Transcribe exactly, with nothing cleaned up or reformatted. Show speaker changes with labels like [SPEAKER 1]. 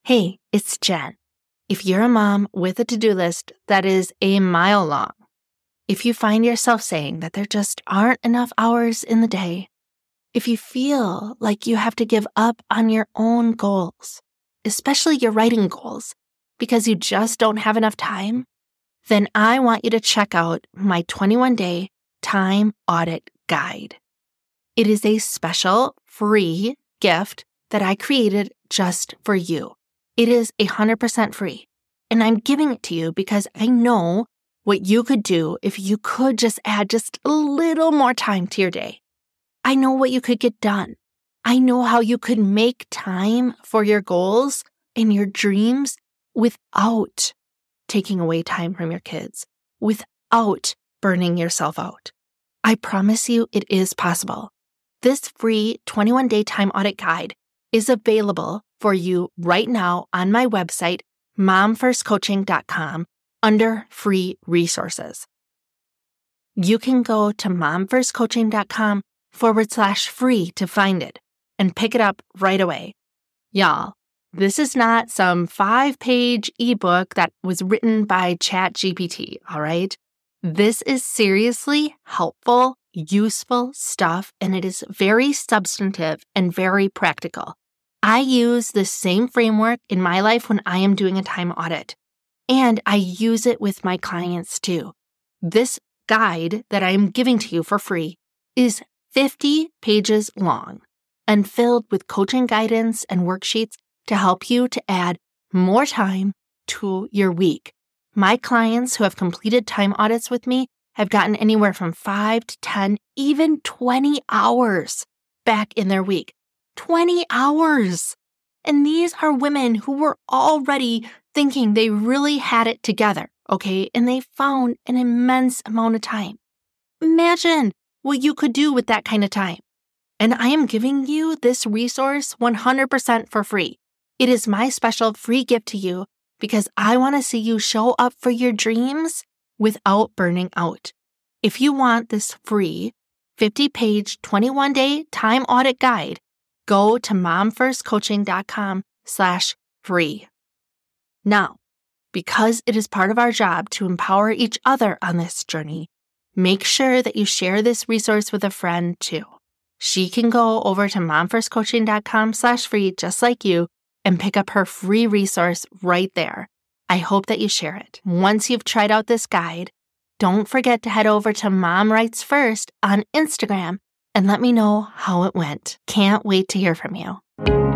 [SPEAKER 1] Hey, it's Jen. If you're a mom with a to-do list that is a mile long, if you find yourself saying that there just aren't enough hours in the day, if you feel like you have to give up on your own goals, especially your writing goals, because you just don't have enough time, then I want you to check out my twenty-one day time audit guide. It is a special free gift that I created just for you. It is one hundred percent free, and I'm giving it to you because I know what you could do if you could just add just a little more time to your day. I know what you could get done. I know how you could make time for your goals and your dreams without taking away time from your kids, without burning yourself out. I promise you it is possible. This free twenty-one day time audit guide is available for you right now on my website, mom first coaching dot com, under free resources. You can go to mom first coaching dot com forward slash free to find it and pick it up right away. Y'all, this is not some five-page ebook that was written by ChatGPT, all right? This is seriously helpful, useful stuff, and it is very substantive and very practical. I use the same framework in my life when I am doing a time audit, and I use it with my clients too. This guide that I am giving to you for free is fifty pages long and filled with coaching guidance and worksheets to help you to add more time to your week. My clients who have completed time audits with me have gotten anywhere from five to ten, even twenty hours back in their week. twenty hours. And these are women who were already thinking they really had it together, okay? And they found an immense amount of time. Imagine what you could do with that kind of time. And I am giving you this resource one hundred percent for free. It is my special free gift to you because I want to see you show up for your dreams without burning out. If you want this free fifty page, twenty-one day time audit guide, go to mom first coaching dot com slash free. Now, because it is part of our job to empower each other on this journey, make sure that you share this resource with a friend too. She can go over to mom first coaching dot com slash free just like you and pick up her free resource right there. I hope that you share it. Once you've tried out this guide, don't forget to head over to Mom Writes First on Instagram and let me know how it went. Can't wait to hear from you.